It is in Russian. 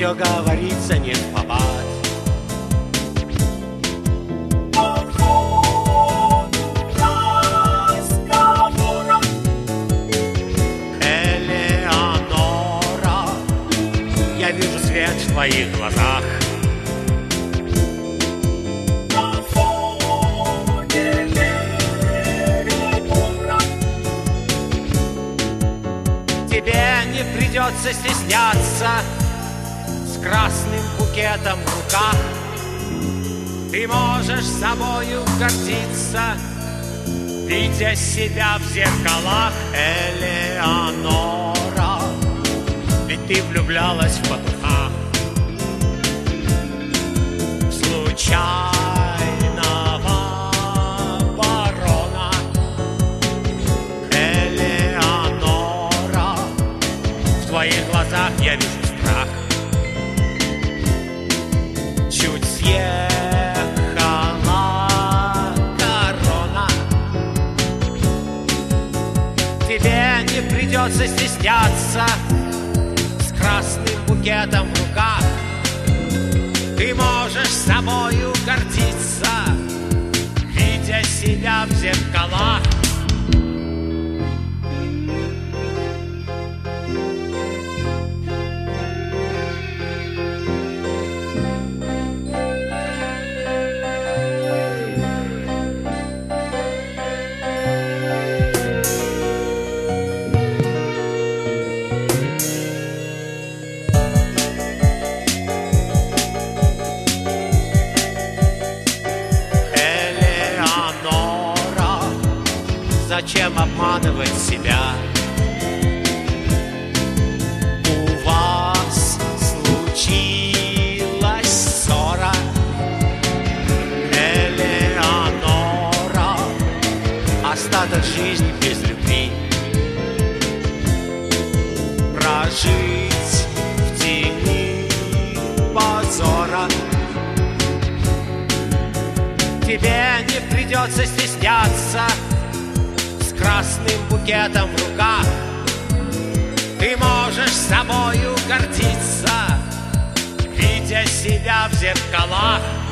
все говорится не впопад. Элеонора, я вижу свет в твоих глазах. Тебе не придется стесняться с красным букетом в руках. Ты можешь собою гордиться, видя себя в зеркалах. Элеонора, ведь ты влюблялась в петуха. Случайного барона. Элеонора, в твоих глазах я вижу страх. Чуть съехала корона. Тебе не придется стесняться с красным букетом в руках. Ты можешь собою гордиться, видя себя в зеркалах. Зачем обманывать себя? У вас случилась ссора. Элеонора, остаток жизни без любви прожить в тени позора. Тебе не придется стесняться красным букетом в руках. Ты можешь собою гордиться, видя себя в зеркалах.